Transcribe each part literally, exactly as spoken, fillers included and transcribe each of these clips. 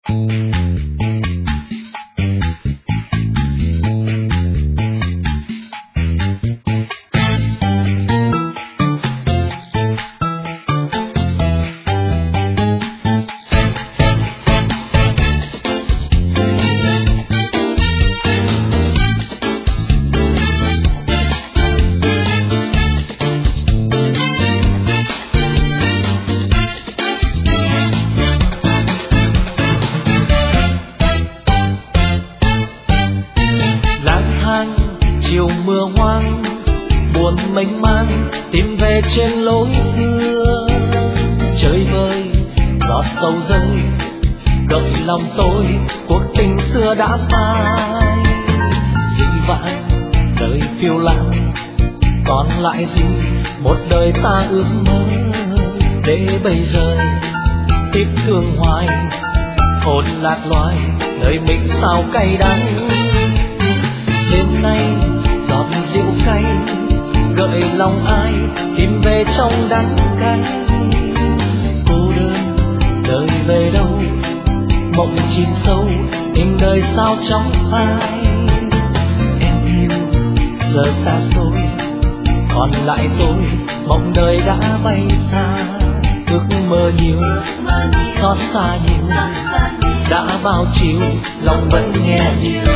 chiều mưa hoang buồn mênh mang tìm về trên lối xưa, chơi vơi giọt sầu rơi gợi lòng tôi cuộc tình xưa đã phai. Dĩ vãng đời phiêu lãng còn lại gì một đời ta ước mơ, để bây giờ tiếc thương hoài hồn lạc loài nơi mình sao cay đắng. Đêm nay giọt rượu cay gợi lòng ai tìm về trong đắng cay. Cô đơn đời về đâu mộng chìm sâu tình đời sao chóng phai. Em yêu giờ xa xôi còn lại tôi mộng đời đã bay xa. Ước mơ nhiều xót xa nhiều đã bao chiều lòng vẫn nghe nhiều.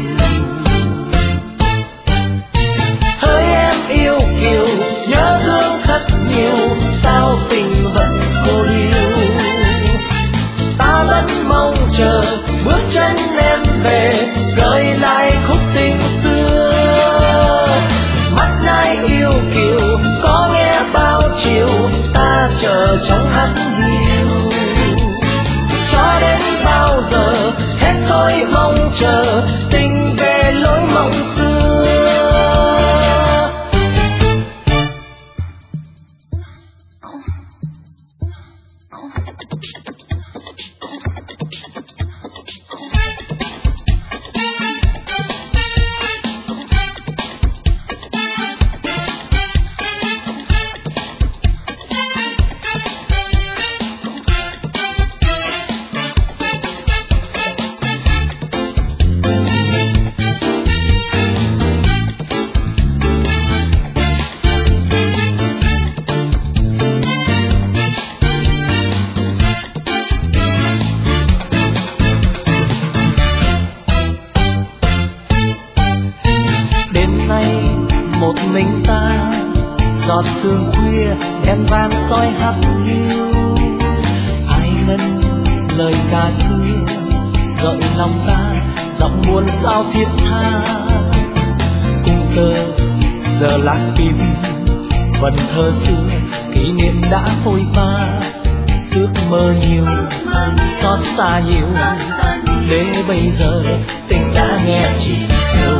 Hỡi em yêu kiều nhớ thương thật nhiều sao tình vẫn cô liêu. Ta vẫn mong chờ bước chân em về gợi lại khúc tình xưa. Mắt ai yêu kiều có nghe bao chiều ta chờ trong hát hiu. Cho đến bao giờ hết thôi mong chờ tình về lối mộng xưa. Một mình ta giọt sương khuya đèn vàng soi hắt hiu. Ai ngân lời ca xưa gợi lòng ta giọng buồn sao thiết tha. Cung tơ giờ lạc tim vần thơ xưa kỷ niệm đã phôi pha. Ước mơ nhiều xót xa nhiều để bây giờ tình đã nghe chỉ đâu.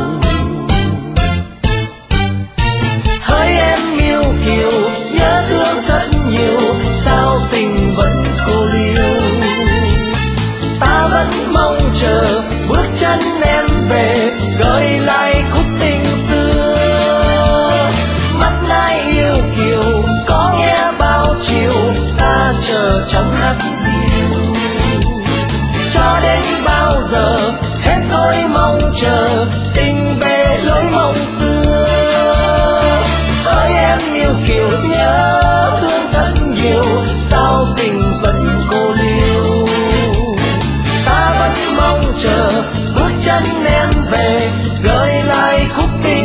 Hỡi em yêu kiều nhớ thương thật nhiều sao tình vẫn cô liêu. Ta vẫn mong chờ bước chân em về gợi lại khúc tình xưa. Mắt ai yêu kiều có nghe bao chiều ta chờ trong hát hiu. Cho đến bao giờ hết thôi mong chờ tình về lối mộng xưa. Hỡi em yêu kiều nhớ thương thật nhiều sao tình vẫn cô liêu. Ta vẫn mong chờ bước chân em về gợi lại khúc tình